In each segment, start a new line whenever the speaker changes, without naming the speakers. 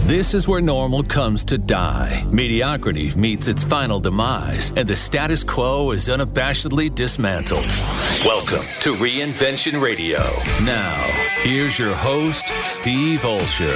This is where normal comes to die. Mediocrity meets its final demise, and the status quo is unabashedly dismantled. Welcome to Reinvention Radio. Now, here's your host, Steve Olsher.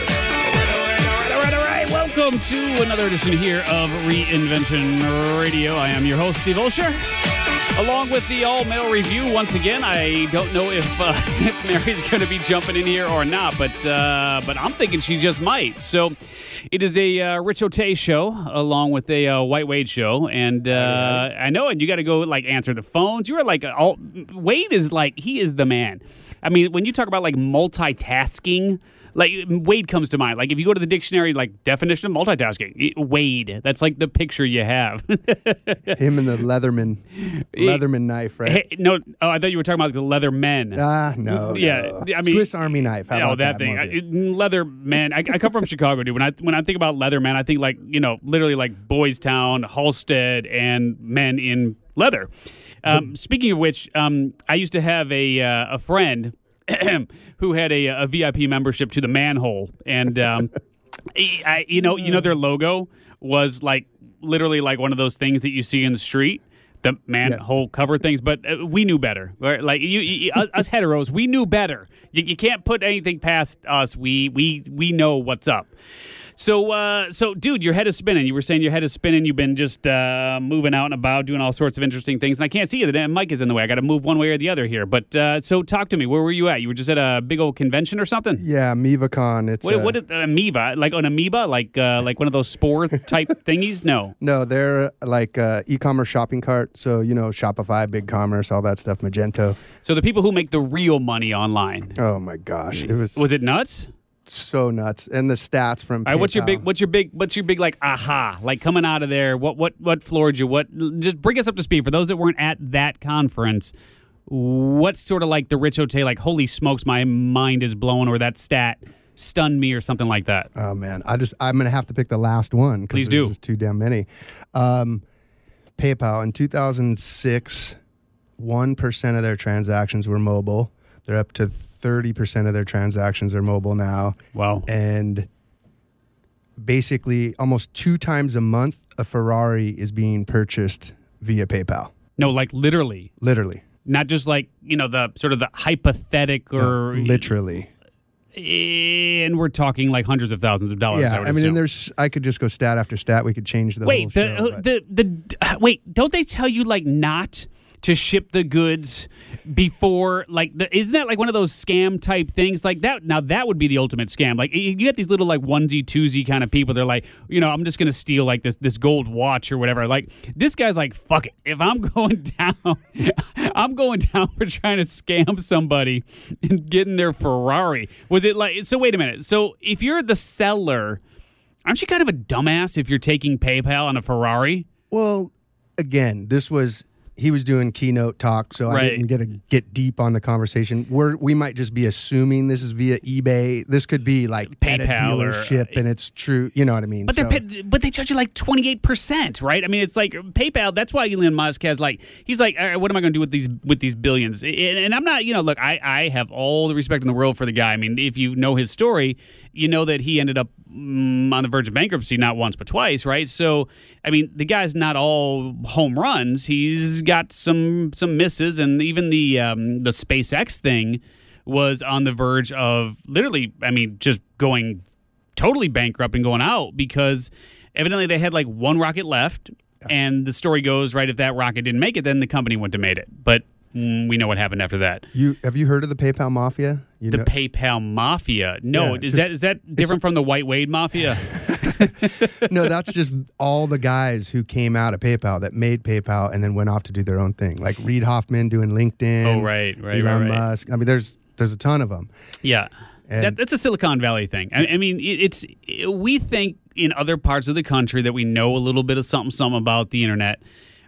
All right. Welcome to another edition here of Reinvention Radio. I am your host, Steve Olsher. Along with the all-male review, once again, I don't know if Mary's going to be jumping in here or not, but I'm thinking she just might. So it is a Rich O'Tay show along with a White Wade show, and I know, and you got to go like answer the phones. You are like Wade is like he is the man. I mean, when you talk about like multitasking. Like, Wade comes to mind. Like, if you go to the dictionary, like, definition of multitasking, Wade. That's, like, the picture you have.
Him and the Leatherman knife, right?
Hey, no, I thought you were talking about the Leathermen.
No.
Yeah, I mean,
Swiss Army knife. How about
that thing. Leatherman. I come from Chicago, dude. When I think about Leatherman, I think, like, you know, literally, like, Boys Town, Halstead, and men in leather. Speaking of which, I used to have a friend who had a VIP membership to the Manhole, and you know their logo was like literally like one of those things that you see in the street, the Manhole cover things. But we knew better, right? Like us heteros, we knew better. You can't put anything past us. We know what's up. So, dude, your head is spinning. You were saying your head is spinning. You've been just moving out and about, doing all sorts of interesting things. And I can't see you. The damn mic is in the way. I got to move one way or the other here. But so talk to me. Where were you at? You were just at a big old convention or something?
Yeah, AmoebaCon. It's
what is amoeba? Like an amoeba? Like one of those spore type thingies? No.
No, they're like e-commerce shopping cart. So, you know, Shopify, BigCommerce, all that stuff, Magento.
So the people who make the real money online.
Oh my gosh,
Was it nuts?
So nuts. And the stats from PayPal.
All right, what's your big like aha, like coming out of there, what floored you? Just bring us up to speed for those that weren't at that conference. What's sort of like the Rich O'Tay, like holy smokes, my mind is blown, or that stat stunned me or something like that?
Oh man, I'm gonna have to pick the last one.
Please do.
There's too damn many. PayPal in 2006, 1% of their transactions were mobile. They're up to 30% of their transactions are mobile now.
Wow.
And basically almost 2 times a month, a Ferrari is being purchased via PayPal.
No, like literally.
Literally.
Not just like, you know, the sort of the hypothetic or...
No, literally.
And we're talking like hundreds of thousands of dollars.
Yeah, I mean, and I could just go stat after stat. We could change the whole show.
Wait, don't they tell you like not to ship the goods before, like, isn't that like one of those scam type things like that? Now that would be the ultimate scam. Like you get these little like onesie twosie kind of people. They're like, you know, I'm just gonna steal like this gold watch or whatever. Like this guy's like, fuck it. If I'm going down, I'm going down for trying to scam somebody and getting their Ferrari. Was it like? So wait a minute. So if you're the seller, aren't you kind of a dumbass if you're taking PayPal on a Ferrari?
Well, again, he was doing keynote talk, so
right.
I didn't get deep on the conversation. We might just be assuming this is via eBay. This could be like
PayPal
at a dealership, and it's true. You know what I mean?
But they charge you like 28%, right? I mean, it's like PayPal. That's why Elon Musk has like he's like, all right, what am I going to do with these billions? And I'm not, you know, look, I have all the respect in the world for the guy. I mean, if you know his story, you know that he ended up on the verge of bankruptcy not once but twice, right? So, I mean, the guy's not all home runs. He's got some misses, and even the SpaceX thing was on the verge of literally, I mean, just going totally bankrupt and going out because evidently they had like one rocket left, and the story goes, right, if that rocket didn't make it, then the company wouldn't have made it. But we know what happened after that.
Have you heard of the PayPal Mafia?
PayPal Mafia? No,
yeah,
is that different from the White Wade Mafia?
No, that's just all the guys who came out of PayPal that made PayPal and then went off to do their own thing, like Reid Hoffman doing LinkedIn.
Oh, right.
Elon Musk. I mean, there's a ton of them.
Yeah, that's a Silicon Valley thing. I mean, we think in other parts of the country that we know a little bit of something about the internet.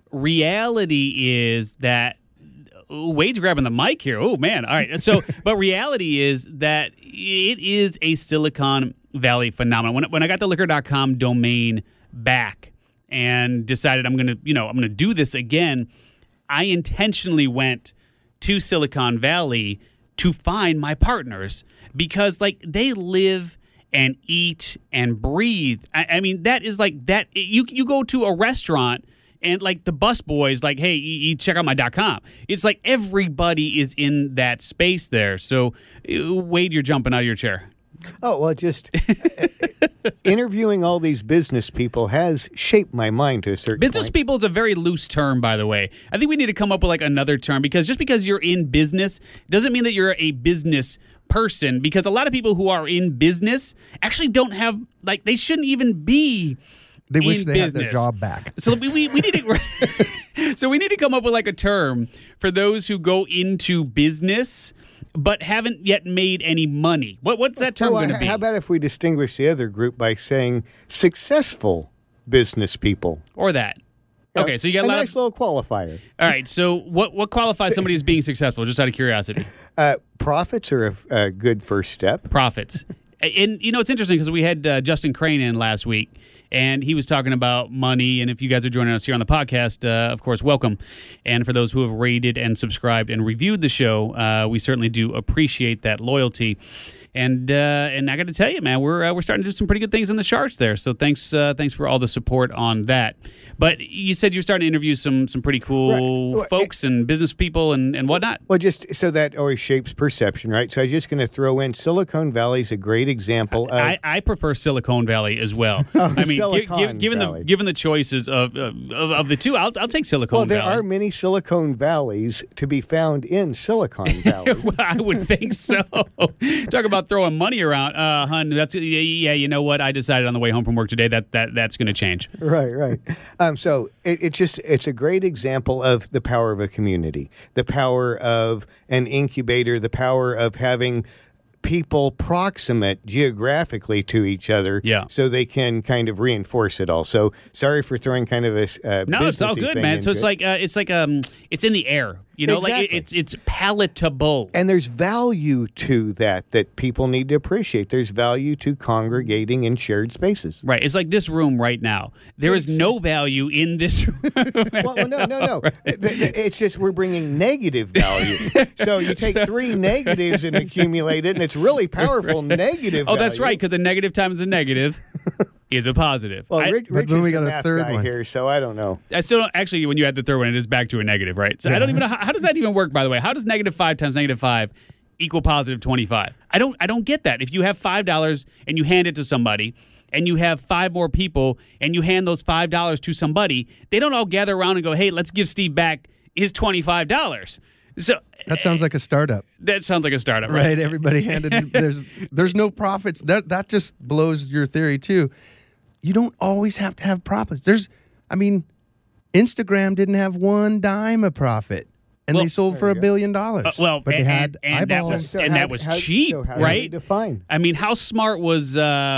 Reality is that Wade's grabbing the mic here. Oh, man. All right. So, but reality is that it is a Silicon Valley phenomenon. When I got the liquor.com domain back and decided I'm going to do this again, I intentionally went to Silicon Valley to find my partners because like they live and eat and breathe. I mean, that is like that. You go to a restaurant and like the bus boys, like, hey, you check out my .com. It's like everybody is in that space there. So, Wade, you're jumping out of your chair.
Oh, well, just interviewing all these business people has shaped my mind to a certain
Business
point.
people is a very loose term, by the way. I think we need to come up with like another term, because just because you're in business doesn't mean that you're a business person, because a lot of people who are in business actually don't have, like, they shouldn't even be
They wish
in
they
business.
had their job back.
So we need to so we need to come up with like a term for those who go into business but haven't yet made any money. What's that term going to be?
How about if we distinguish the other group by saying successful business people?
Or that. Okay, so you got
a
a lot
nice
of,
little qualifier.
all right, so what qualifies somebody as being successful, just out of curiosity?
Profits are a good first step.
Profits. And, you know, it's interesting because we had Justin Crane in last week, and he was talking about money. And if you guys are joining us here on the podcast, of course, welcome. And for those who have rated and subscribed and reviewed the show, we certainly do appreciate that loyalty. And I got to tell you, man, we're starting to do some pretty good things in the charts there. So thanks for all the support on that. But you said you're starting to interview some pretty cool
Right.
folks and business people and whatnot.
Well, just so that always shapes perception, right? So I was just going to throw in Silicon Valley's a great example of...
I prefer Silicon Valley as well. I mean,
Silicon
given
Valley.
the choices of the two, I'll take Silicon
Well,
Valley.
there are many Silicon Valleys to be found in Silicon Valley.
Well, I would think so. Talk about throwing money around, hun. That's you know what? I decided on the way home from work today that's going to change.
Right. So it's a great example of the power of a community, the power of an incubator, the power of having people proximate geographically to each other, so they can kind of reinforce it all. So sorry for throwing kind of a
no, it's all
businessy
good,
thing
man. So
into
it's like it's in the air, you know,
Exactly.
like it's palatable.
And there's value to that people need to appreciate. There's value to congregating in shared spaces.
Right. It's like this room right now. There is no value in this room.
Well, no. It's just we're bringing negative value. So you take three negatives and accumulate it, and it's really powerful negative
Oh, that's
value.
right, because a negative times a negative is a positive.
Well, Rich
But
is
then we
the
got a
math
third
guy
one.
here, so I don't know.
I still don't, actually, when you add the third one, it is back to a negative, right? So I don't even know how does that even work, by the way? How does negative 5 times negative 5 equal positive 25? I don't get that. If you have $5 and you hand it to somebody, and you have 5 more people, and you hand those $5 to somebody, they don't all gather around and go, hey, let's give Steve back his $25. So
That sounds like a startup,
that sounds like a startup, right?
right? Everybody handed. There's no profits. That just blows your theory too. You don't always have to have profits. Instagram didn't have one dime of profit, and
Well,
they sold for $1 billion.
Well,
but they had
and that
eyeballs.
was and that was cheap,
so how do
right?
you define?
I mean, how smart was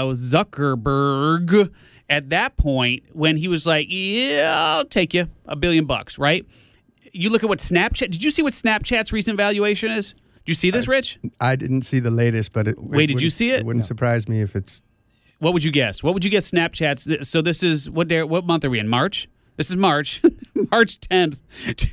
Zuckerberg at that point when he was like, "Yeah, I'll take you $1 billion," right? You look at what Snapchat. Did you see what Snapchat's recent valuation is? Did you see this, Rich?
I didn't see the latest, but
Wait, did you see it?
It wouldn't surprise me if it's.
What would you guess? What would you guess Snapchat's? So this is what month are we in? March. This is March, March 10th,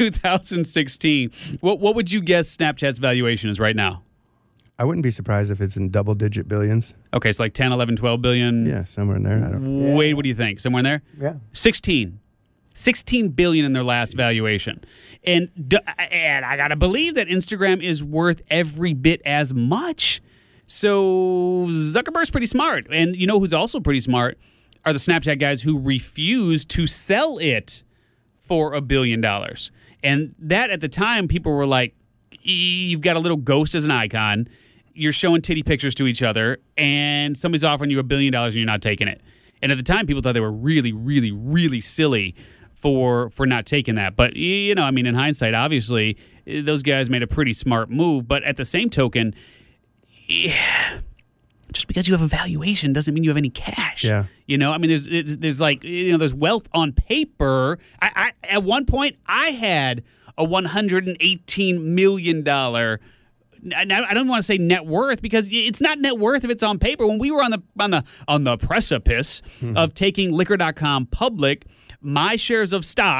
2016. What would you guess Snapchat's valuation is right now?
I wouldn't be surprised if it's in double-digit billions.
Okay, it's like 10, 11, 12 billion.
Yeah, somewhere in there. I don't know.
Wade, what do you think? Somewhere in there?
Yeah.
16 billion in their last valuation. And I got to believe that Instagram is worth every bit as much. So Zuckerberg's pretty smart. And you know who's also pretty smart are the Snapchat guys who refuse to sell it for $1 billion. And that at the time, people were like, you've got a little ghost as an icon. You're showing titty pictures to each other, and somebody's offering you $1 billion and you're not taking it. And at the time, people thought they were really, really, really silly for not taking that. But, you know, I mean, in hindsight, obviously, those guys made a pretty smart move. But at the same token, just because you have a valuation doesn't mean you have any cash.
Yeah.
You know, I mean, there's like, you know, there's wealth on paper. I at one point, I had a $118 million. I don't want to say net worth because it's not net worth if it's on paper. When we were on the precipice of taking Liquor.com public, my shares of stock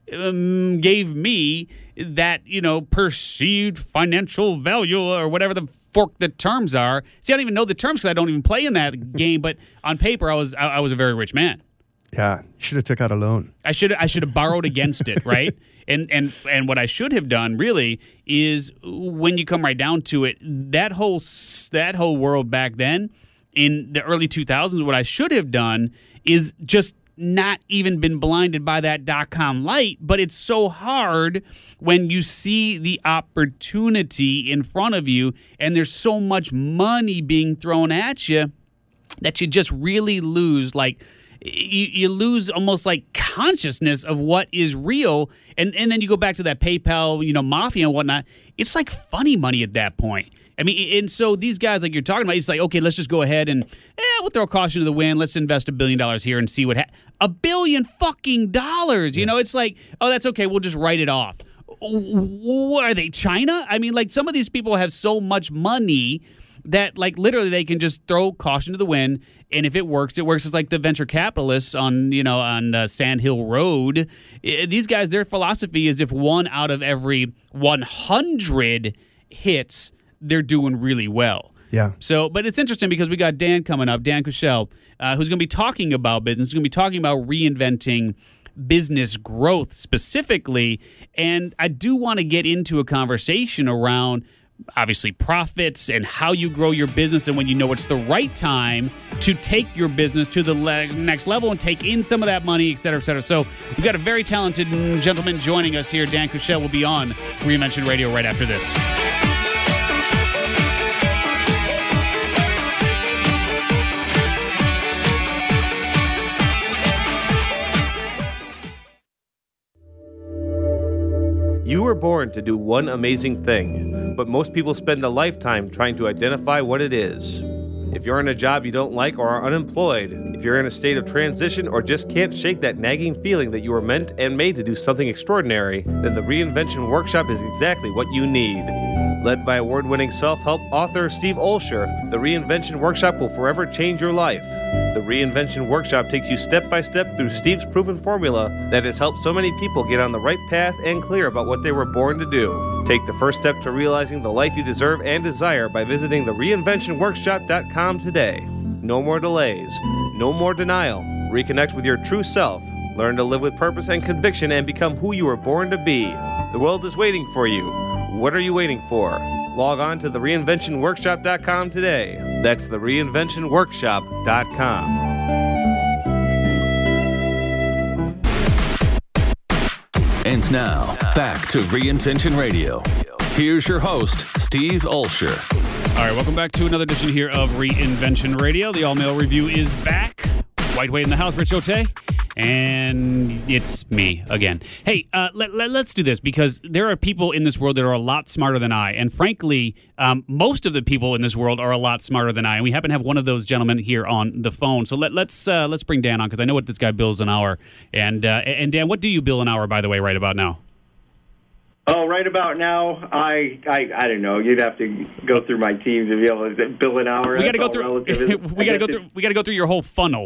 gave me that, perceived financial value or whatever the fork the terms are. See, I don't even know the terms because I don't even play in that game. But on paper, I was a very rich man.
Yeah, you should have took out a loan.
I should have borrowed against it, right? And what I should have done really is, when you come right down to it, that whole world back then in the early 2000s, what I should have done is just not even been blinded by that .com light. But it's so hard when you see the opportunity in front of you and there's so much money being thrown at you that you just really lose, you lose almost like consciousness of what is real. And then you go back to that PayPal, mafia and whatnot. It's like funny money at that point. I mean, and so these guys like you're talking about, it's like, okay, let's just go ahead and we'll throw caution to the wind. Let's invest $1 billion here and see what $1 billion fucking dollars. It's like, oh, that's okay. We'll just write it off. What are they, China? I mean, like, some of these people have so much money that, like, literally they can just throw caution to the wind, and if it works, it works. It's like the venture capitalists on Sand Hill Road. These guys, their philosophy is if 1 out of every 100 hits, they're doing really well.
Yeah.
So, but it's interesting because we got Dan coming up, Dan Kushel, who's going to be talking about business. He's going to be talking about reinventing business growth specifically, and I do want to get into a conversation around obviously profits and how you grow your business and when you know it's the right time to take your business to the next level and take in some of that money, et cetera, et cetera. So we've got a very talented gentleman joining us here. Dan Kushel will be on Reinvention Radio right after this.
You were born to do one amazing thing, but most people spend a lifetime trying to identify what it is. If you're in a job you don't like or are unemployed, if you're in a state of transition or just can't shake that nagging feeling that you were meant and made to do something extraordinary, then the Reinvention Workshop is exactly what you need. Led by award-winning self-help author Steve Olsher, the Reinvention Workshop will forever change your life. The Reinvention Workshop takes you step by step through Steve's proven formula that has helped so many people get on the right path and clear about what they were born to do. Take the first step to realizing the life you deserve and desire by visiting the reinventionworkshop.com today. No more delays. No more denial. Reconnect with your true self. Learn to live with purpose and conviction and become who you were born to be. The world is waiting for you. What are you waiting for? Log on to thereinventionworkshop.com today. That's thereinventionworkshop.com.
And now, back to Reinvention Radio. Here's your host, Steve Olsher.
All right, welcome back to another edition here of Reinvention Radio. The All-Mail Review is back. White Wade in the house, Rich Ote. And it's me again. Hey, let's do this because there are people in this world that are a lot smarter than I. And frankly, most of the people in this world are a lot smarter than I. And we happen to have one of those gentlemen here on the phone. So let's bring Dan on because I know what this guy bills an hour. And Dan, what do you bill an hour, by the way, right about now?
Oh, right about now, I don't know. You'd have to go through my team to be able to bill an hour.
We got to go through. We got to go through your whole funnel.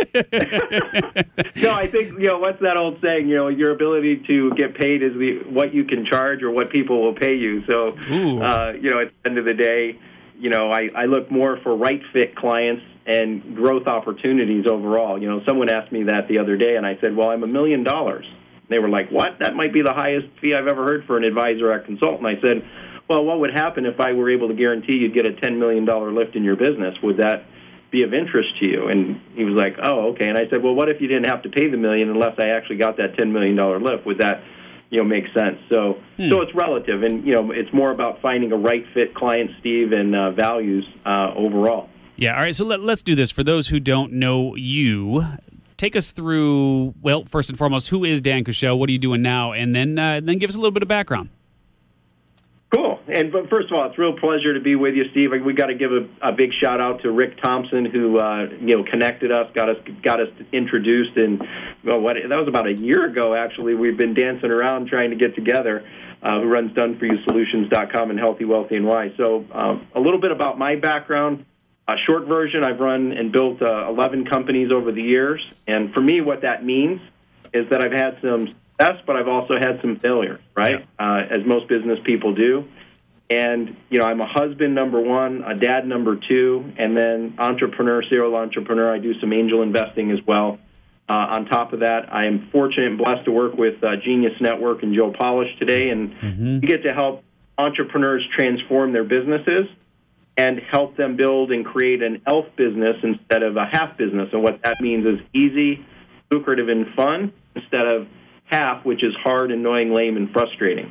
No, I think what's that old saying? Your ability to get paid is what you can charge or what people will pay you. So, at the end of the day, I look more for right fit clients and growth opportunities overall. Someone asked me that the other day, and I said, "Well, I'm $1 million." They were like, "What? That might be the highest fee I've ever heard for an advisor or consultant." I said, "Well, what would happen if I were able to guarantee you'd get a $10 million lift in your business? Would that be of interest to you?" And he was like, "Oh, okay." And I said, "Well, what if you didn't have to pay the $1 million unless I actually got that $10 million lift? Would that, make sense?" So it's relative, and it's more about finding a right fit client, Steve, and values overall.
Yeah. All right. So let's do this. For those who don't know you, take us through, well, first and foremost, who is Dan Kushel? What are you doing now? And then give us a little bit of background.
Cool. But first of all, it's a real pleasure to be with you, Steve. We got to give a big shout out to Rick Thompson, who connected us, got us introduced, and that was about a year ago. Actually, we've been dancing around trying to get together. Who runs DoneForYouSolutions.com and Healthy, Wealthy, and Wise. So a little bit about my background. A short version, I've run and built 11 companies over the years. And for me, what that means is that I've had some success, but I've also had some failures, right? As most business people do. And, I'm a husband, number one, a dad, number two, and then serial entrepreneur. I do some angel investing as well. On top of that, I am fortunate and blessed to work with Genius Network and Joe Polish today, and we get to help entrepreneurs transform their businesses and help them build and create an elf business instead of a half business. And what that means is easy, lucrative, and fun instead of half, which is hard, annoying, lame, and frustrating.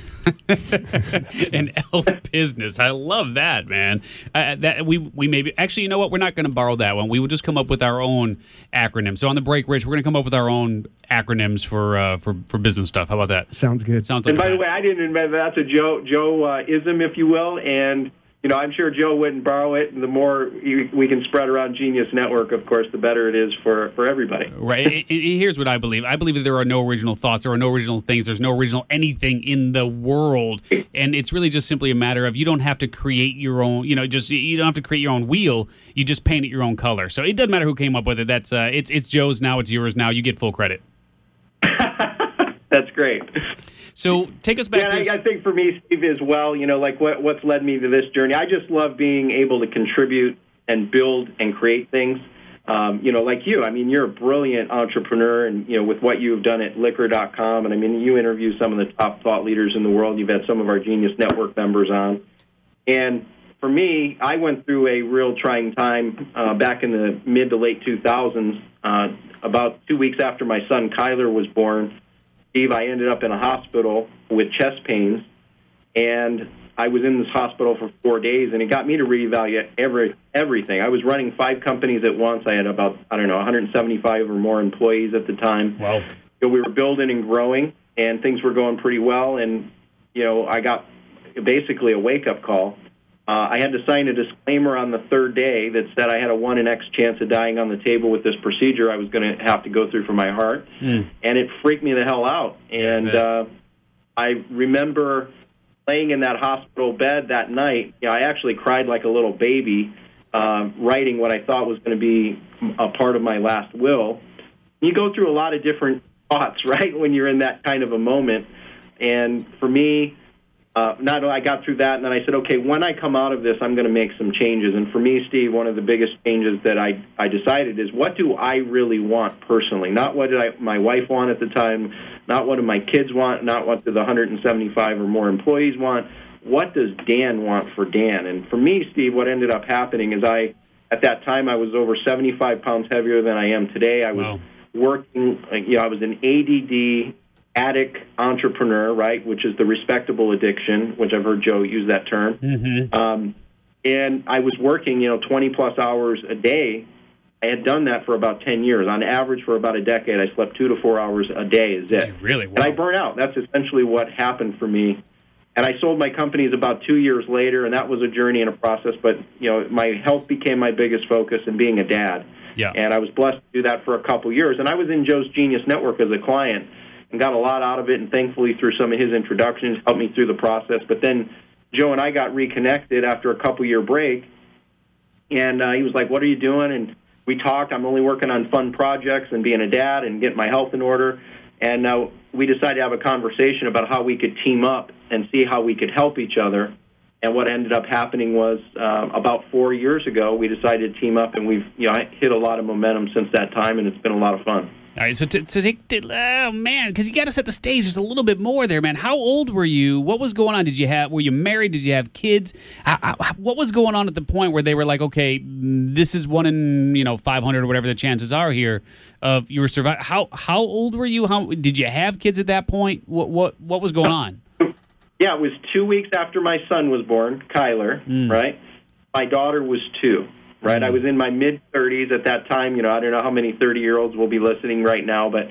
An elf business. I love that, man. That we maybe actually, you know what? We're not going to borrow that one. We will just come up with our own acronym. So on the break, Rich, we're going to come up with our own acronyms for business stuff. How about that?
Sounds good.
Sounds like.
And by the way, I didn't invent that. That's a Joe ism, if you will, and. I'm sure Joe wouldn't borrow it. And the more we can spread around Genius Network, of course, the better it is for everybody.
Right. Here's what I believe. I believe that there are no original thoughts. There are no original things. There's no original anything in the world. And it's really just simply a matter of you don't have to create your own, you don't have to create your own wheel. You just paint it your own color. So it doesn't matter who came up with it. That's it's Joe's now. It's yours now. You get full credit.
That's great.
So take us back.
I think for me, Steve, as well, what's led me to this journey. I just love being able to contribute and build and create things. Like you. I mean, you're a brilliant entrepreneur, and with what you've done at Liquor.com, and I mean, you interview some of the top thought leaders in the world. You've had some of our Genius Network members on, and for me, I went through a real trying time back in the mid to late 2000s. About 2 weeks after my son Kyler was born, Steve, I ended up in a hospital with chest pains, and I was in this hospital for 4 days, and it got me to reevaluate everything. I was running 5 companies at once. I had about, 175 or more employees at the time.
Wow.
We were building and growing, and things were going pretty well, and, I got basically a wake-up call. I had to sign a disclaimer on the third day that said I had a 1 in X chance of dying on the table with this procedure I was going to have to go through for my heart. And it freaked me the hell out. And I remember laying in that hospital bed that night. I actually cried like a little baby, writing what I thought was going to be a part of my last will. You go through a lot of different thoughts, right, when you're in that kind of a moment. And for me, I got through that, and then I said, okay, when I come out of this, I'm going to make some changes. And for me, Steve, one of the biggest changes that I decided is, what do I really want personally? Not what did my wife want at the time, not what do my kids want, not what do the 175 or more employees want. What does Dan want for Dan? And for me, Steve, what ended up happening is at that time, I was over 75 pounds heavier than I am today. I was working, I was an ADD addict entrepreneur, right, which is the respectable addiction, which I've heard Joe use that term. And I was working, 20-plus hours a day. I had done that for about 10 years. On average, for about a decade, I slept 2 to 4 hours a day is it.
Really? Wow.
And I burned out. That's essentially what happened for me. And I sold my companies about 2 years later, and that was a journey and a process. But, my health became my biggest focus, and being a dad.
Yeah.
And I was blessed to do that for a couple years. And I was in Joe's Genius Network as a client, and got a lot out of it, and thankfully through some of his introductions helped me through the process. But then Joe and I got reconnected after a couple-year break, and he was like, what are you doing? And we talked. I'm only working on fun projects and being a dad and getting my health in order. And we decided to have a conversation about how we could team up and see how we could help each other. And what ended up happening was about 4 years ago, we decided to team up, and we've hit a lot of momentum since that time, and it's been a lot of fun.
All right, so oh man, because you got to set the stage just a little bit more there, man. How old were you? What was going on? Were you married? Did you have kids? What was going on at the point where they were like, okay, this is 1 in 500 or whatever the chances are here of you were surviving? How old were you? How did you have kids at that point? What was going on?
Yeah, it was 2 weeks after my son was born, Kyler. Right, my daughter was 2. Right, I was in my mid-30s at that time. I don't know how many 30-year-olds will be listening right now, but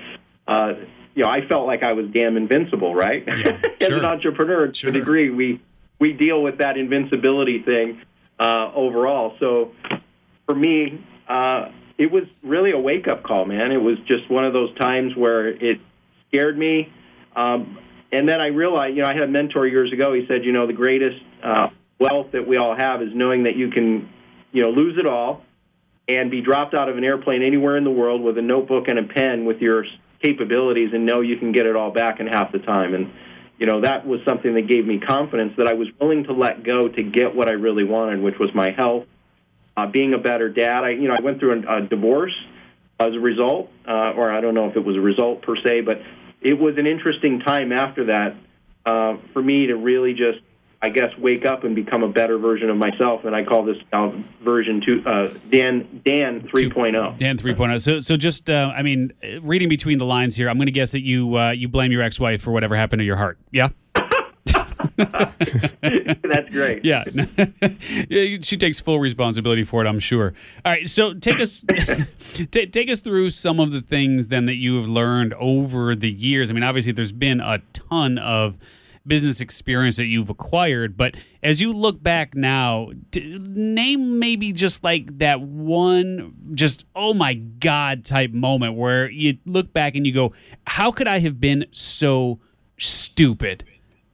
I felt like I was damn invincible. Right, as an entrepreneur, to a degree, we deal with that invincibility thing overall. So for me, it was really a wake-up call, man. It was just one of those times where it scared me, and then I realized, I had a mentor years ago. He said, the greatest wealth that we all have is knowing that you can lose it all and be dropped out of an airplane anywhere in the world with a notebook and a pen with your capabilities and know you can get it all back in half the time. And, that was something that gave me confidence that I was willing to let go to get what I really wanted, which was my health, being a better dad. I went through a divorce as a result, or I don't know if it was a result per se, but it was an interesting time after that for me to really just, I guess, wake up and become a better version of myself. And I call this now version 2, Dan 3.0.
Dan 3.0. So just, reading between the lines here, I'm going to guess that you blame your ex-wife for whatever happened to your heart. Yeah?
That's great.
Yeah. She takes full responsibility for it, I'm sure. All right, so take us take us through some of the things then that you have learned over the years. I mean, obviously there's been a ton of business experience that you've acquired, but as you look back now, name maybe just like that one just oh my God type moment where you look back and you go, how could I have been so stupid?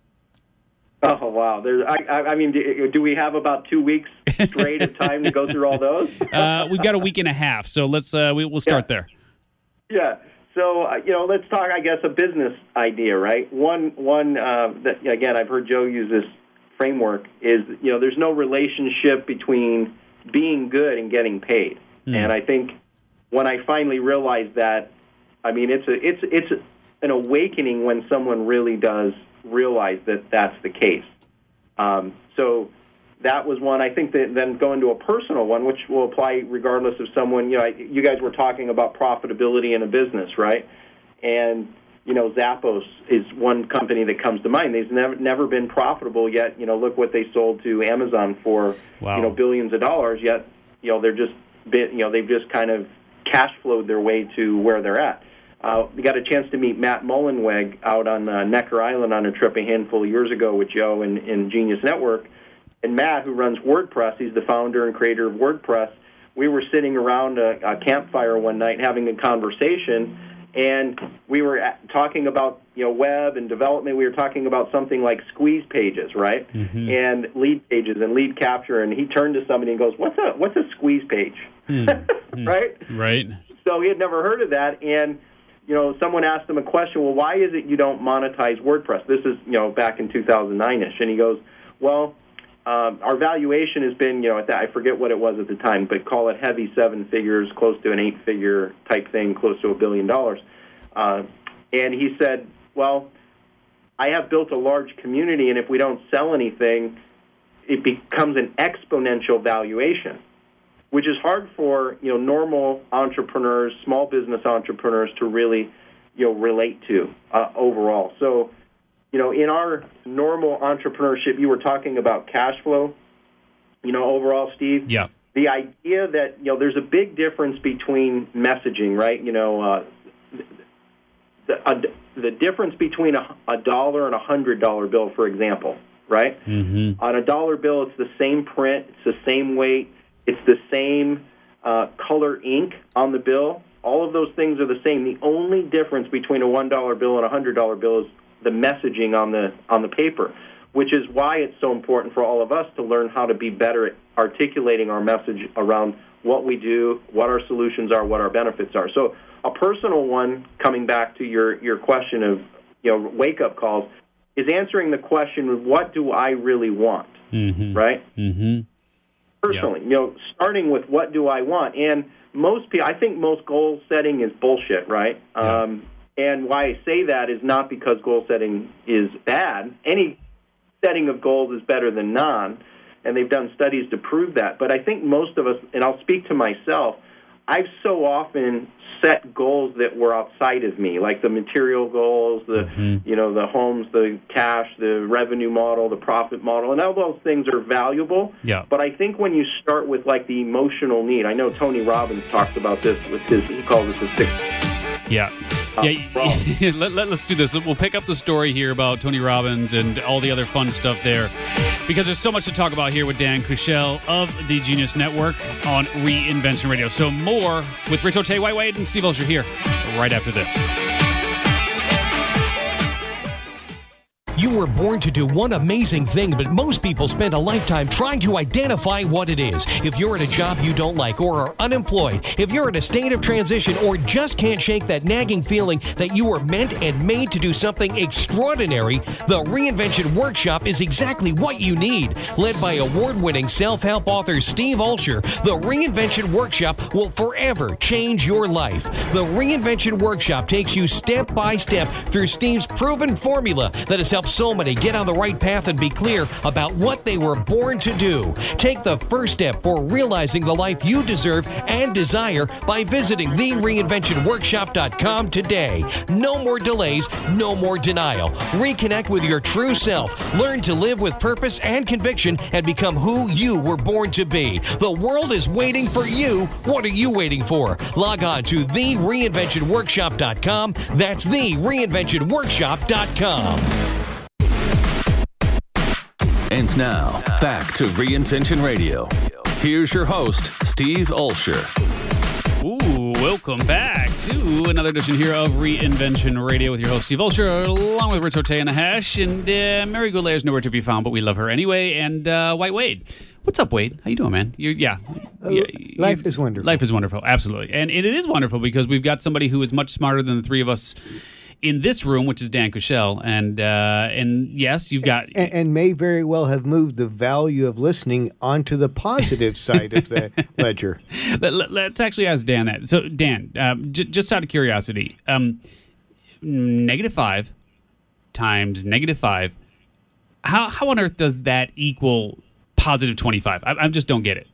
Oh, wow. Do we have about 2 weeks straight of time to go through all those?
We've got a week and a half, so we'll start there.
Yeah. So, let's talk, I guess, a business idea, right? One that, again, I've heard Joe use this framework is, there's no relationship between being good and getting paid. And I think when I finally realized that, it's an awakening when someone really does realize that that's the case. So that was one. I think that then going to a personal one, which will apply regardless of someone, you guys were talking about profitability in a business, right? And, Zappos is one company that comes to mind. They've never been profitable yet. Look what they sold to Amazon for,
wow.
Billions of dollars, yet, they've just kind of cash flowed their way to where they're at. We got a chance to meet Matt Mullenweg out on Necker Island on a trip a handful of years ago with Joe and Genius Network. And Matt, who runs WordPress, he's the founder and creator of WordPress, we were sitting around a campfire one night having a conversation, and we were talking about web and development. We were talking about something like squeeze pages, right? Mm-hmm. And lead pages and lead capture. And he turned to somebody and goes, "What's a squeeze page?" Right?
Right.
So he had never heard of that, and someone asked him a question. Well, why is it you don't monetize WordPress? This is back in 2009ish, and he goes, "Well, our valuation has been, I forget what it was at the time, but call it heavy 7 figures, close to an 8-figure type thing, close to $1 billion. And he said, well, I have built a large community, and if we don't sell anything, it becomes an exponential valuation, which is hard for, normal entrepreneurs, small business entrepreneurs to really, relate to overall. So, in our normal entrepreneurship, you were talking about cash flow, overall, Steve.
Yeah.
The idea that, there's a big difference between messaging, right? The difference between a dollar and $100 bill, for example, right? Mm-hmm. On a dollar bill, it's the same print, it's the same weight, it's the same color ink on the bill. All of those things are the same. The only difference between a $1 bill and a $100 bill is the messaging on the paper, which is why it's so important for all of us to learn how to be better at articulating our message around what we do, what our solutions are, what our benefits are. So a personal one, coming back to your question of wake-up calls, is answering the question of what do I really want, right? Mm-hmm. Personally, starting with what do I want, and most people, I think most goal setting is bullshit, right? Yeah. And why I say that is not because goal setting is bad. Any setting of goals is better than none, and they've done studies to prove that. But I think most of us, and I'll speak to myself, I've so often set goals that were outside of me, like the material goals, the the homes, the cash, the revenue model, the profit model, and all those things are valuable. Yeah. But I think when you start with like the emotional need, I know Tony Robbins talks about this with he calls it the 6.
Yeah. Let's do this. We'll pick up the story here about Tony Robbins and all the other fun stuff there, because there's so much to talk about here with Dan Kushel of the Genius Network on Reinvention Radio. So more with Rich Ote, White Wade, and Steve Olsher here right after this.
You were born to do one amazing thing, but most people spend a lifetime trying to identify what it is. If you're in a job you don't like or are unemployed, if you're in a state of transition or just can't shake that nagging feeling that you were meant and made to do something extraordinary, the Reinvention Workshop is exactly what you need. Led by award-winning self-help author Steve Olsher, the Reinvention Workshop will forever change your life. The Reinvention Workshop takes you step by step through Steve's proven formula that has helped so many get on the right path and be clear about what they were born to do. Take the first step for realizing the life you deserve and desire by visiting thereinventionworkshop.com today. No more delays, no more denial. Reconnect with your true self. Learn to live with purpose and conviction and become who you were born to be. The world is waiting for you. What are you waiting for? Log on to thereinventionworkshop.com. That's thereinventionworkshop.com.
And now, back to Reinvention Radio. Here's your host, Steve Olsher.
Ooh, welcome back to another edition here of Reinvention Radio with your host, Steve Olsher, along with Rich O'Tay and the Hash. And Mary Goulet is nowhere to be found, but we love her anyway. And White Wade. What's up, Wade? How you doing, man?
Life is wonderful.
Life is wonderful, absolutely. And it is wonderful because we've got somebody who is much smarter than the three of us in this room, which is Dan Kushel. And yes, you've got...
And may very well have moved the value of listening onto the positive side of the ledger.
Let's actually ask Dan that. So, Dan, just out of curiosity, -5 times -5, how on earth does that equal positive 25? I just don't get it.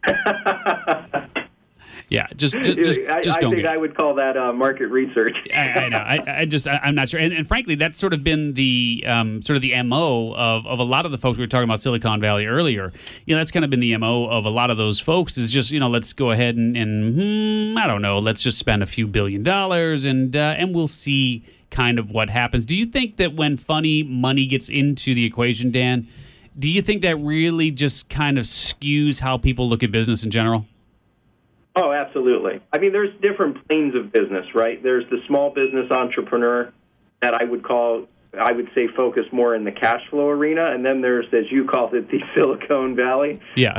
Yeah, just don't get it.
I think I would call that market research.
I know. I'm not sure. And frankly, that's sort of been the MO of a lot of the folks we were talking about Silicon Valley earlier. That's kind of been the MO of a lot of those folks is just, let's go ahead and I don't know, let's just spend a few $1 billion and we'll see kind of what happens. Do you think that when funny money gets into the equation, Dan, do you think that really just kind of skews how people look at business in general?
Oh, absolutely. I mean, there's different planes of business, right? There's the small business entrepreneur that I would say focus more in the cash flow arena, and then there's, as you called it, the Silicon Valley,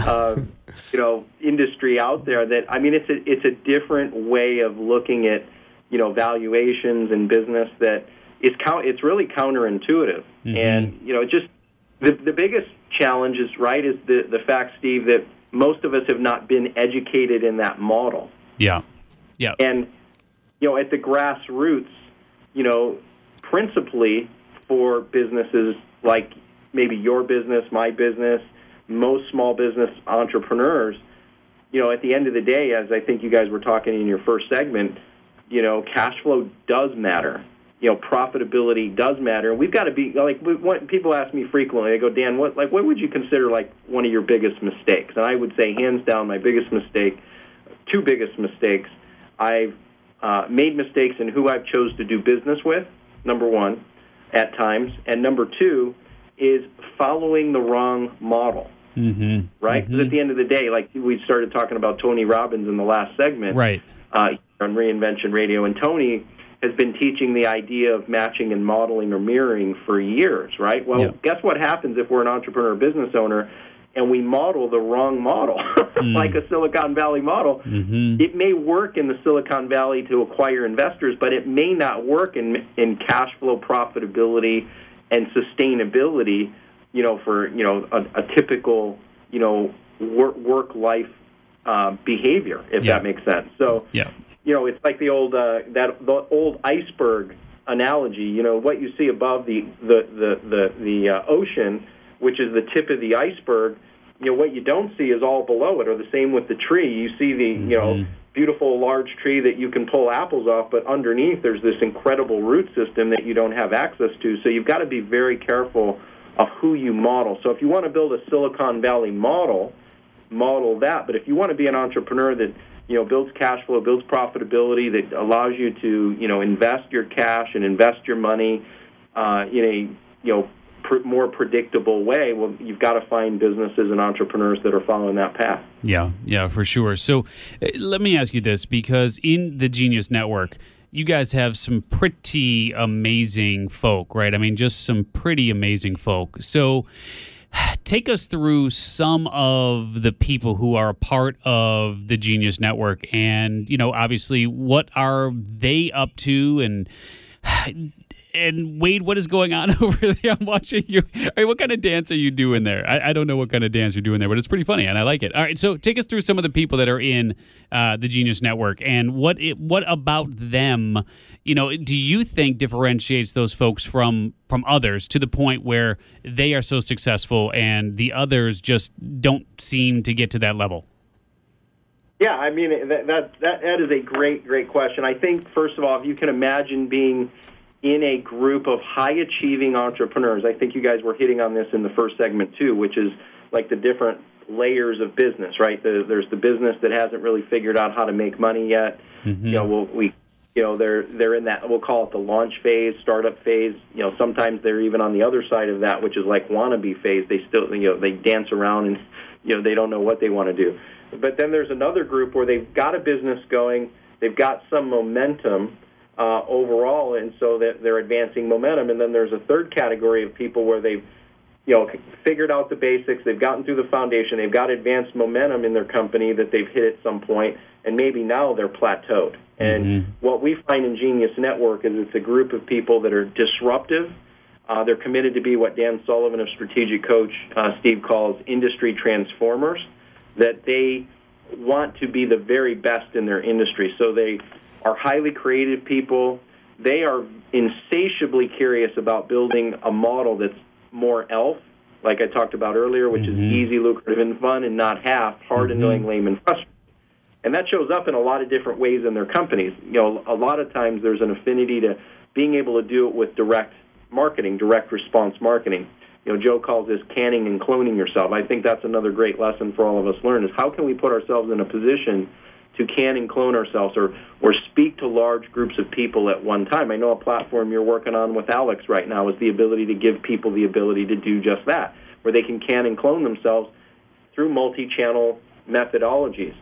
industry out there. That I mean, it's a different way of looking at valuations and business that it's really counterintuitive, and just the biggest challenge is the fact, Steve, that most of us have not been educated in that model.
Yeah.
And, at the grassroots, principally for businesses like maybe your business, my business, most small business entrepreneurs, at the end of the day, as I think you guys were talking in your first segment, cash flow does matter. Profitability does matter. And we've got to be when people ask me frequently, they go, Dan, what would you consider one of your biggest mistakes? And I would say, hands down, my biggest mistake, two biggest mistakes. I've made mistakes in who I've chose to do business with, number one, at times. And number two is following the wrong model. Mm-hmm. Right? Because at the end of the day, like we started talking about Tony Robbins in the last segment,
right?
On Reinvention Radio, and Tony has been teaching the idea of matching and modeling or mirroring for years, right? Well, guess what happens if we're an entrepreneur or business owner and we model the wrong model, like a Silicon Valley model? Mm-hmm. It may work in the Silicon Valley to acquire investors, but it may not work in cash flow profitability and sustainability, for, a typical, work-life behavior, if that makes sense. So, it's like the old iceberg analogy. What you see above the ocean, which is the tip of the iceberg. What you don't see is all below it. Or the same with the tree. You see the beautiful large tree that you can pull apples off, but underneath there's this incredible root system that you don't have access to. So you've got to be very careful of who you model. So if you want to build a Silicon Valley model that. But if you want to be an entrepreneur that builds cash flow, builds profitability, that allows you to, invest your cash and invest your money in a, more predictable way, well, you've got to find businesses and entrepreneurs that are following that path. Yeah,
for sure. So let me ask you this, because in the Genius Network, you guys have some pretty amazing folk, right? I mean, just some pretty amazing folk. So take us through some of the people who are a part of the Genius Network and, obviously what are they up to and Wade, what is going on over there? I'm watching you. All right, what kind of dance are you doing there? I don't know what kind of dance you're doing there, but it's pretty funny, and I like it. All right, so take us through some of the people that are in the Genius Network, and what about them, do you think differentiates those folks from others to the point where they are so successful and the others just don't seem to get to that level?
Yeah, I mean, that is a great question. I think, first of all, if you can imagine being in a group of high-achieving entrepreneurs. I think you guys were hitting on this in the first segment, too, which is like the different layers of business, right? There's the business that hasn't really figured out how to make money yet. Mm-hmm. They're in that, we'll call it the launch phase, startup phase. Sometimes they're even on the other side of that, which is like wannabe phase. They still, they dance around and, they don't know what they want to do. But then there's another group where they've got a business going, they've got some momentum, overall, and so that they're advancing momentum. And then there's a third category of people where they've, figured out the basics, they've gotten through the foundation, they've got advanced momentum in their company that they've hit at some point, and maybe now they're plateaued. And what we find in Genius Network is it's a group of people that are disruptive. They're committed to be what Dan Sullivan of Strategic Coach, Steve, calls industry transformers, that they want to be the very best in their industry. So they are highly creative people. They are insatiably curious about building a model that's more ELF, like I talked about earlier, which is easy, lucrative, and fun, and not half, hard, annoying, lame, and frustrating. And that shows up in a lot of different ways in their companies. A lot of times there's an affinity to being able to do it with direct marketing, direct response marketing. Joe calls this canning and cloning yourself. I think that's another great lesson for all of us learn is how can we put ourselves in a position to can and clone ourselves or speak to large groups of people at one time. I know a platform you're working on with Alex right now is the ability to give people the ability to do just that, where they can and clone themselves through multi-channel methodologies.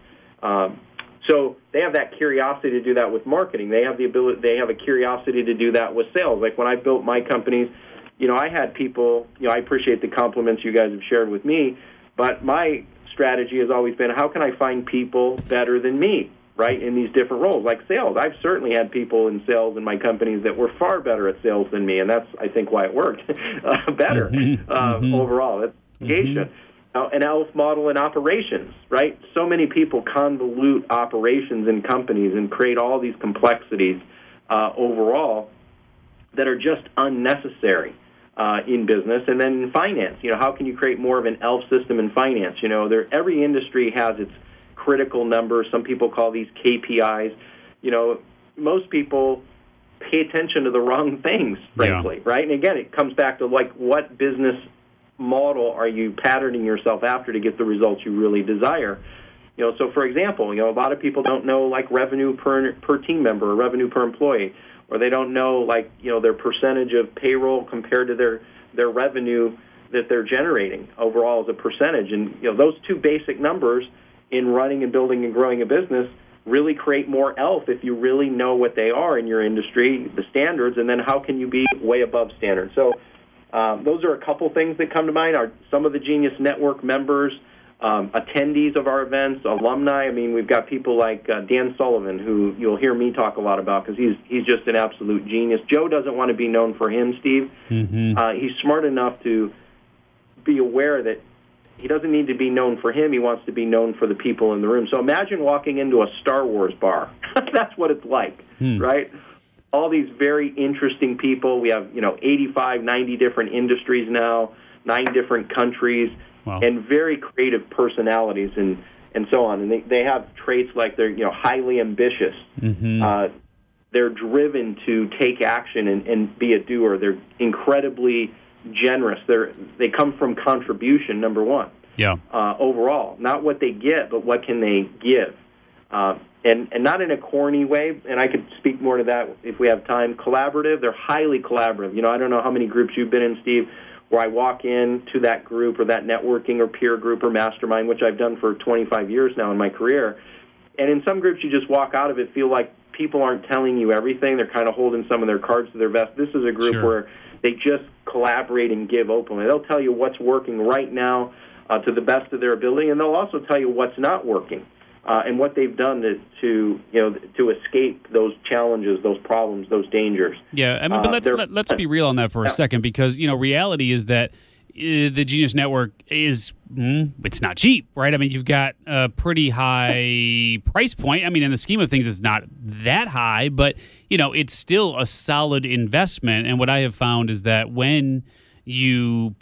So they have that curiosity to do that with marketing. They have a curiosity to do that with sales. Like when I built my companies, I had people, I appreciate the compliments you guys have shared with me, but my strategy has always been, how can I find people better than me, right, in these different roles? Like sales, I've certainly had people in sales in my companies that were far better at sales than me, and that's, I think, why it worked better overall. That's engagement. An ELF model in operations, right? So many people convolute operations in companies and create all these complexities overall that are just unnecessary. In business, and then in finance, how can you create more of an ELF system in finance? Every industry has its critical numbers. Some people call these KPIs. Most people pay attention to the wrong things, frankly, right? And again, it comes back to like what business model are you patterning yourself after to get the results you really desire? So for example, a lot of people don't know like revenue per team member or revenue per employee. Or they don't know, their percentage of payroll compared to their revenue that they're generating overall as a percentage. And, those two basic numbers in running and building and growing a business really create more ELF if you really know what they are in your industry, the standards, and then how can you be way above standards. So those are a couple things that come to mind. Some of the Genius Network members, attendees of our events, alumni. I mean, we've got people like Dan Sullivan, who you'll hear me talk a lot about because he's just an absolute genius. Joe doesn't want to be known for him, Steve. He's smart enough to be aware that he doesn't need to be known for him. He wants to be known for the people in the room. So imagine walking into a Star Wars bar. That's what it's like, right? All these very interesting people. We have, 85, 90 different industries now, 9 different countries. Wow. And very creative personalities and so on. And they have traits like they're highly ambitious. They're driven to take action and be a doer. They're incredibly generous. They come from contribution, number one. Overall, not what they get, but what can they give. And not in a corny way, and I could speak more to that if we have time. Collaborative, they're highly collaborative. I don't know how many groups you've been in, Steve, where I walk into that group or that networking or peer group or mastermind, which I've done for 25 years now in my career. And in some groups, you just walk out of it, feel like people aren't telling you everything. They're kind of holding some of their cards to their vest. This is a group
Sure.
where they just collaborate and give openly. They'll tell you what's working right now to the best of their ability, and they'll also tell you what's not working and what they've done to escape those challenges, those problems, those dangers.
Yeah, I mean, but let's be real on that for a second, because reality is that the Genius Network is it's not cheap, right? I mean, you've got a pretty high price point. I mean, in the scheme of things, it's not that high, but it's still a solid investment. And what I have found is that when you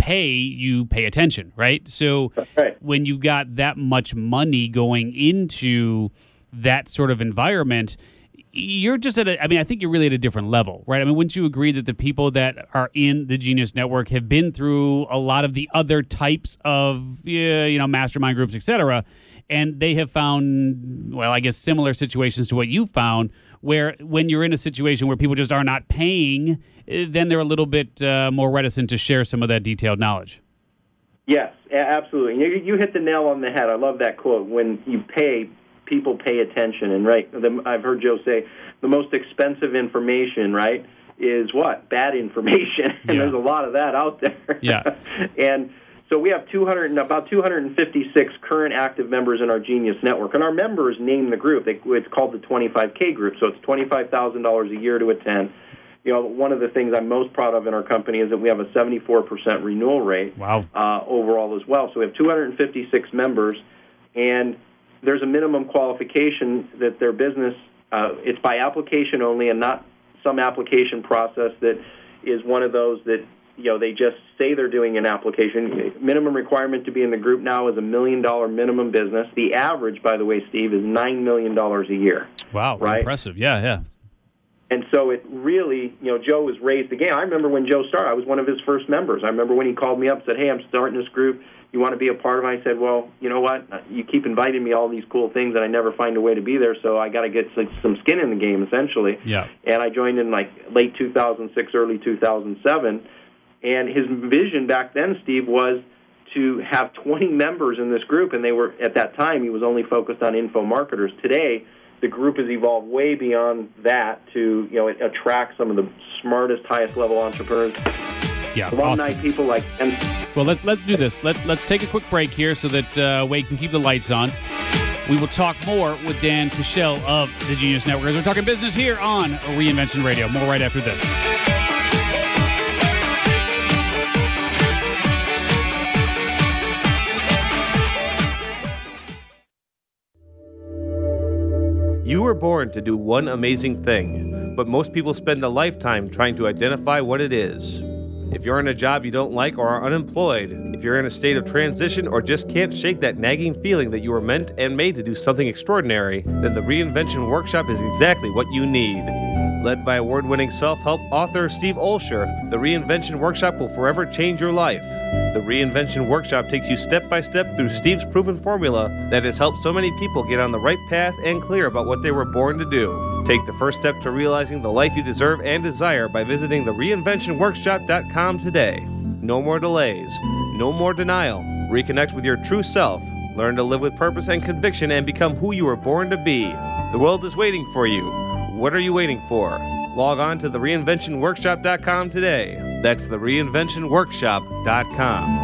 pay attention, right? So
right.
When you got that much money going into that sort of environment, you're just I think you're really at a different level, right? I mean, wouldn't you agree that the people that are in the Genius Network have been through a lot of the other types of, mastermind groups, et cetera, and they have found, well, I guess similar situations to what you found, where when you're in a situation where people just are not paying, then they're a little bit more reticent to share some of that detailed knowledge.
Yes, absolutely. You hit the nail on the head. I love that quote. When you pay, people pay attention. And I've heard Joe say the most expensive information, right, is what? Bad information. And there's a lot of that out there.
Yeah.
And so we have about 256 current active members in our Genius Network. And our members name the group. It's called the 25K group. So it's $25,000 a year to attend. One of the things I'm most proud of in our company is that we have a 74% renewal rate.
Wow.
Overall as well. So we have 256 members, and there's a minimum qualification that their business, it's by application only and not some application process that is one of those that, they just say they're doing an application. Minimum requirement to be in the group now is $1 million minimum business. The average, by the way, Steve, is $9 million a year.
Wow,
right?
Impressive. Yeah.
And so it really, Joe was raised again. I remember when Joe started, I was one of his first members. I remember when he called me up and said, hey, I'm starting this group. You want to be a part of it? I said, well, you know what? You keep inviting me all these cool things, and I never find a way to be there, so I got to get some skin in the game, essentially.
Yeah.
And I joined in late 2006, early 2007. And his vision back then, Steve, was to have 20 members in this group, and they were, at that time, he was only focused on info marketers. Today, the group has evolved way beyond that to, attract some of the smartest, highest level entrepreneurs.
Yeah,
alumni
awesome.
people like.
Well, let's do this. Let's take a quick break here so that Wade can keep the lights on. We will talk more with Dan Kushel of the Genius Network. We're talking business here on Reinvention Radio. More right after this.
You were born to do one amazing thing, but most people spend a lifetime trying to identify what it is. If you're in a job you don't like or are unemployed, if you're in a state of transition or just can't shake that nagging feeling that you were meant and made to do something extraordinary, then the Reinvention Workshop is exactly what you need. Led by award-winning self-help author Steve Olsher, the Reinvention Workshop will forever change your life. The Reinvention Workshop takes you step-by-step through Steve's proven formula that has helped so many people get on the right path and clear about what they were born to do. Take the first step to realizing the life you deserve and desire by visiting thereinventionworkshop.com today. No more delays. No more denial. Reconnect with your true self. Learn to live with purpose and conviction and become who you were born to be. The world is waiting for you. What are you waiting for? Log on to thereinventionworkshop.com today. That's thereinventionworkshop.com.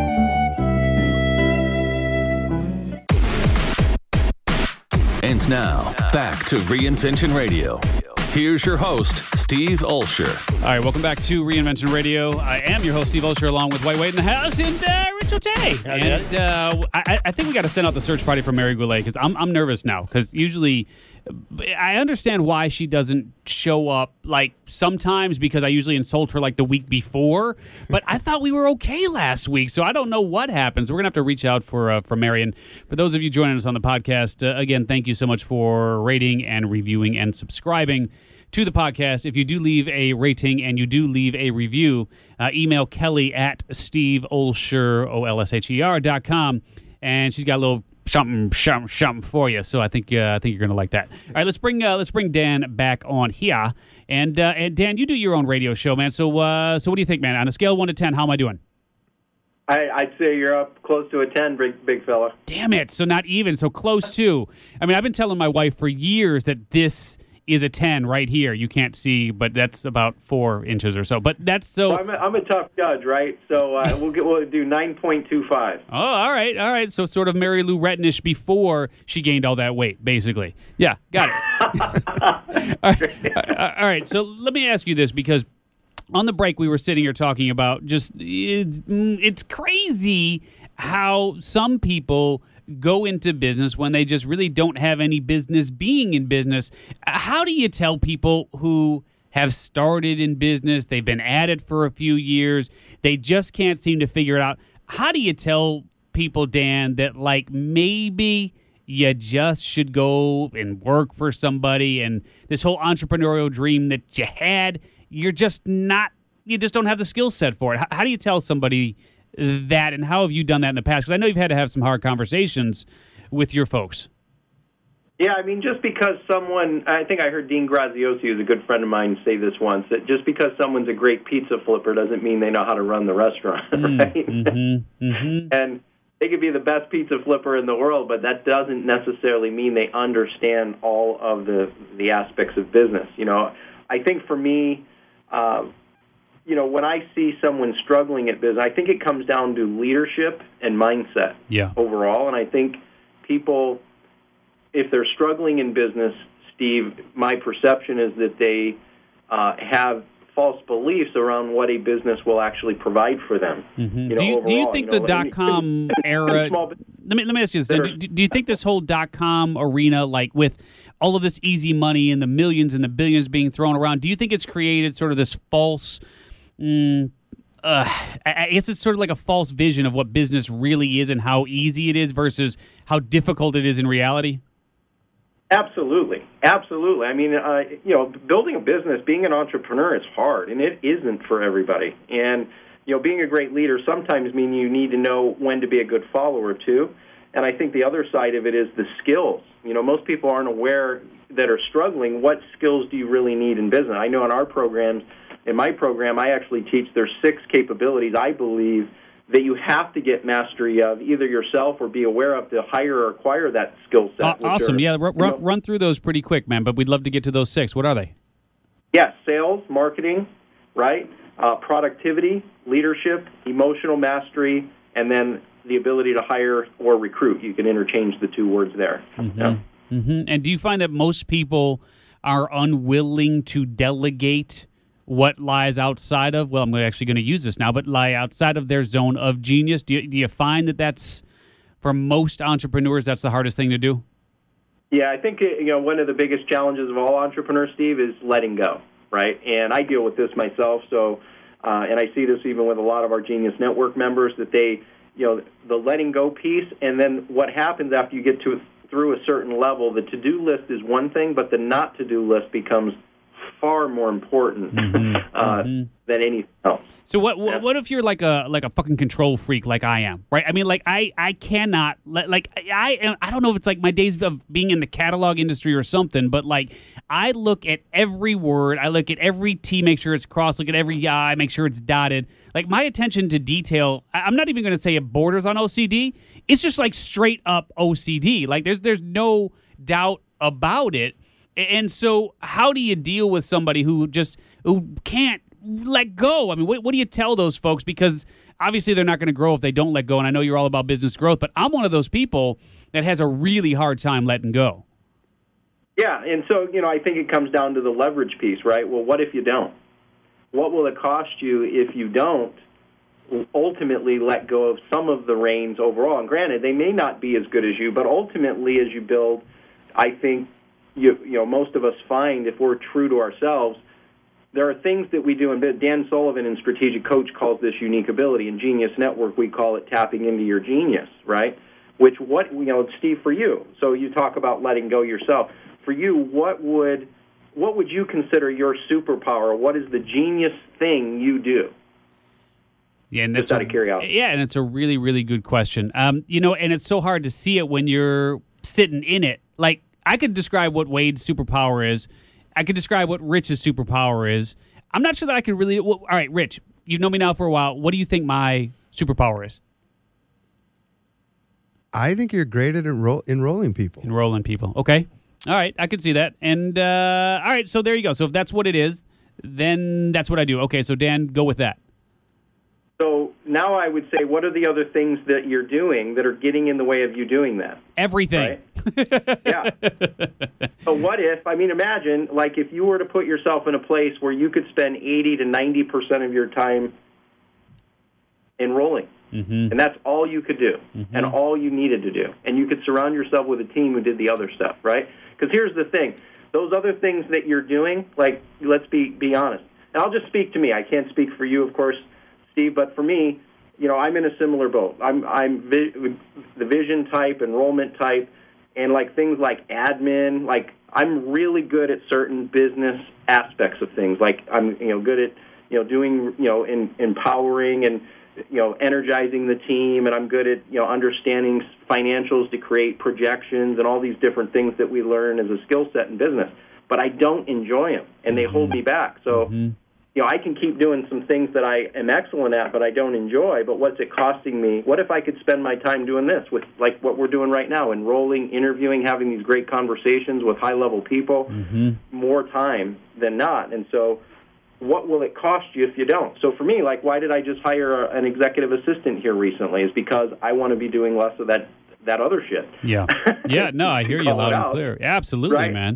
And now, back to Reinvention Radio. Here's your host, Steve Olsher.
All right, welcome back to Reinvention Radio. I am your host, Steve Olsher, along with White Wade in the house and Rich O'Tay. And I think we got to send out the search party for Mary Goulet because I'm nervous now because usually I understand why she doesn't show up sometimes because I usually insult her the week before, but I thought we were okay last week, so I don't know what happened. So we're going to have to reach out for Mary. And for those of you joining us on the podcast, again, thank you so much for rating and reviewing and subscribing to the podcast. If you do leave a rating and you do leave a review, email Kelly at steveolsher.com, and she's got a little something for you. So I think you're gonna like that. All right, let's bring Dan back on here. And Dan, you do your own radio show, man. So what do you think, man? On a scale of 1 to 10, how am I doing?
I'd say you're up close to a 10, big fella.
Damn it! So not even, so close to. I mean, I've been telling my wife for years that this is a 10 right here. You can't see, but that's about 4 inches or so. But that's so.
Well, I'm a tough judge, right? So we'll do 9.25.
Oh, all right. So sort of Mary Lou Retton-ish before she gained all that weight, basically. Yeah, got it. All right. So let me ask you this, because on the break we were sitting here talking about just it's crazy how some people go into business when they just really don't have any business being in business. How do you tell people who have started in business, they've been at it for a few years, they just can't seem to figure it out? How do you tell people, Dan, that like maybe you just should go and work for somebody and this whole entrepreneurial dream that you had, you just don't have the skill set for it? How do you tell somebody that, and how have you done that in the past? Because I know you've had to have some hard conversations with your folks.
Yeah, I mean, just because someone, I think I heard Dean Graziosi, who's a good friend of mine, say this once, that just because someone's a great pizza flipper doesn't mean they know how to run the restaurant, right? And they could be the best pizza flipper in the world, but that doesn't necessarily mean they understand all of the aspects of business. You know, I think for me, when I see someone struggling at business, I think it comes down to leadership and mindset overall. And I think people, if they're struggling in business, Steve, my perception is that they have false beliefs around what a business will actually provide for them.
Do you think the .com era? Let me ask you this: do you think this whole .com arena, like with all of this easy money and the millions and the billions being thrown around, do you think it's created sort of this false? I guess it's sort of like a false vision of what business really is and how easy it is versus how difficult it is in reality?
Absolutely. I mean, building a business, being an entrepreneur is hard, and it isn't for everybody. And, being a great leader sometimes means you need to know when to be a good follower, too. And I think the other side of it is the skills. Most people aren't aware that are struggling, what skills do you really need in business? I know in my program, I actually teach there's 6 capabilities I believe that you have to get mastery of, either yourself or be aware of, to hire or acquire that skill set.
Awesome. Run through those pretty quick, man, but we'd love to get to those 6. What are they?
Yes, sales, marketing, right? Productivity, leadership, emotional mastery, and then the ability to hire or recruit. You can interchange the 2 words there.
And do you find that most people are unwilling to delegate what lies outside of, well, I'm actually going to use this now, but lie outside of their zone of genius? Do you find that that's, for most entrepreneurs, that's the hardest thing to do?
Yeah, I think one of the biggest challenges of all entrepreneurs, Steve, is letting go, right? And I deal with this myself, so and I see this even with a lot of our Genius Network members, that they, the letting go piece, and then what happens after you get through a certain level, the to-do list is one thing, but the not-to-do list becomes far more important than anything else.
So what if you're like a fucking control freak like I am, right? I mean, like I cannot I don't know if it's like my days of being in the catalog industry or something, but like I look at every word, I look at every T, make sure it's crossed, look at every I, make sure it's dotted. Like my attention to detail, I'm not even going to say it borders on OCD. It's just like straight up OCD. Like there's no doubt about it. And so how do you deal with somebody who can't let go? I mean, what do you tell those folks? Because obviously they're not going to grow if they don't let go. And I know you're all about business growth, but I'm one of those people that has a really hard time letting go.
Yeah, and so, I think it comes down to the leverage piece, right? Well, what if you don't? What will it cost you if you don't ultimately let go of some of the reins overall? And granted, they may not be as good as you, but ultimately as you build, I think, most of us find, if we're true to ourselves, there are things that we do. And Dan Sullivan in Strategic Coach calls this unique ability. In Genius Network, we call it tapping into your genius, right? Steve, for you, so you talk about letting go yourself. For you, what would you consider your superpower? What is the genius thing you do?
Yeah, and that's
just out of curiosity.
Yeah, and it's a really, really good question. And it's so hard to see it when you're sitting in it. Like, I could describe what Wade's superpower is. I could describe what Rich's superpower is. I'm not sure that I could really... Well, all right, Rich, you've known me now for a while. What do you think my superpower is?
I think you're great at enrolling people.
Enrolling people. Okay. All right, I could see that. And all right, so there you go. So if that's what it is, then that's what I do. Okay, so Dan, go with that.
So now I would say, what are the other things that you're doing that are getting in the way of you doing that?
Everything.
Right? Yeah. So what if, imagine, like if you were to put yourself in a place where you could spend 80 to 90% of your time enrolling.
Mm-hmm.
And that's all you could do and all you needed to do. And you could surround yourself with a team who did the other stuff, right? Because here's the thing. Those other things that you're doing, like, let's be honest. And I'll just speak to me. I can't speak for you, of course, Steve, but for me, I'm in a similar boat. I'm the vision type, enrollment type, and like things like admin. Like I'm really good at certain business aspects of things. Like I'm good at doing empowering and energizing the team, and I'm good at understanding financials to create projections and all these different things that we learn as a skill set in business. But I don't enjoy them, and they hold me back. So. I can keep doing some things that I am excellent at, but I don't enjoy. But what's it costing me? What if I could spend my time doing this with, like, what we're doing right now, enrolling, interviewing, having these great conversations with high-level people, more time than not? And so what will it cost you if you don't? So for me, like, why did I just hire an executive assistant here recently? Is because I want to be doing less of that other shit.
Yeah. Yeah, no, I hear you loud and clear. Absolutely,
right?
Man.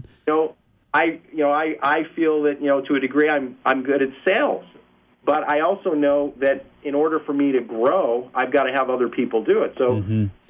I feel that, to a degree I'm good at sales, but I also know that in order for me to grow, I've got to have other people do it. So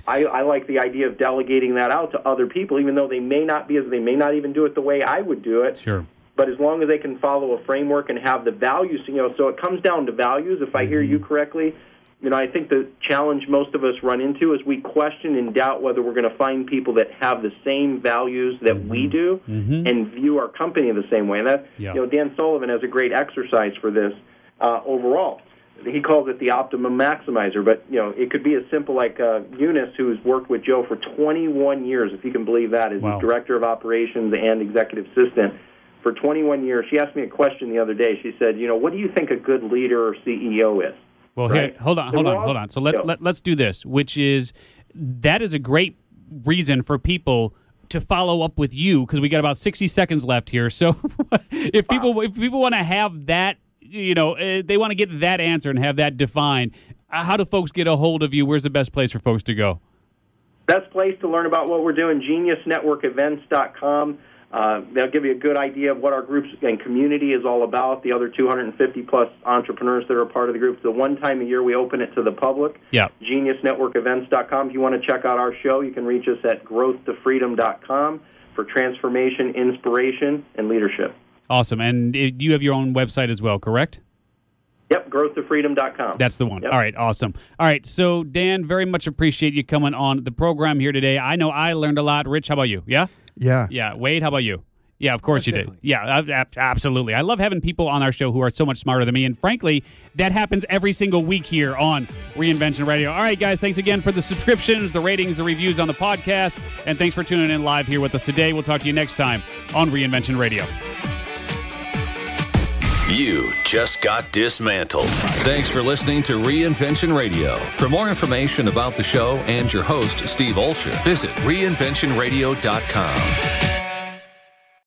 I like the idea of delegating that out to other people, even though they may not even do it the way I would do it.
Sure.
But as long as they can follow a framework and have the values, so it comes down to values. If I hear you correctly, I think the challenge most of us run into is we question and doubt whether we're going to find people that have the same values that we do and view our company the same way. And that, Dan Sullivan has a great exercise for this overall. He calls it the optimum maximizer, but, it could be as simple like Eunice, who's worked with Joe for 21 years, if you can believe that, as his director of operations and executive assistant for 21 years. She asked me a question the other day. She said, what do you think a good leader or CEO is?
Well, right. Hey, hold on. So let's do this, which is that is a great reason for people to follow up with you because we got about 60 seconds left here. So if people want to have that, they want to get that answer and have that defined, how do folks get a hold of you? Where's the best place for folks to go?
Best place to learn about what we're doing, geniusnetworkevents.com. They'll give you a good idea of what our groups and community is all about, the other 250-plus entrepreneurs that are a part of the group. So one time a year we open it to the public, geniusnetworkevents.com. If you want to check out our show, you can reach us at growthtofreedom.com for transformation, inspiration, and leadership.
Awesome. And you have your own website as well, correct?
Yep, growthtofreedom.com.
That's the one.
Yep.
All right, awesome. All right, so Dan, very much appreciate you coming on the program here today. I know I learned a lot. Rich, how about you? Yeah? Yeah. Wade, how about you? Yeah, of course you did. Yeah, absolutely. I love having people on our show who are so much smarter than me, and frankly, that happens every single week here on Reinvention Radio. All right, guys, thanks again for the subscriptions, the ratings, the reviews on the podcast, and thanks for tuning in live here with us today. We'll talk to you next time on Reinvention Radio.
You just got dismantled. Thanks for listening to Reinvention Radio. For more information about the show and your host, Steve Olsher, visit reinventionradio.com.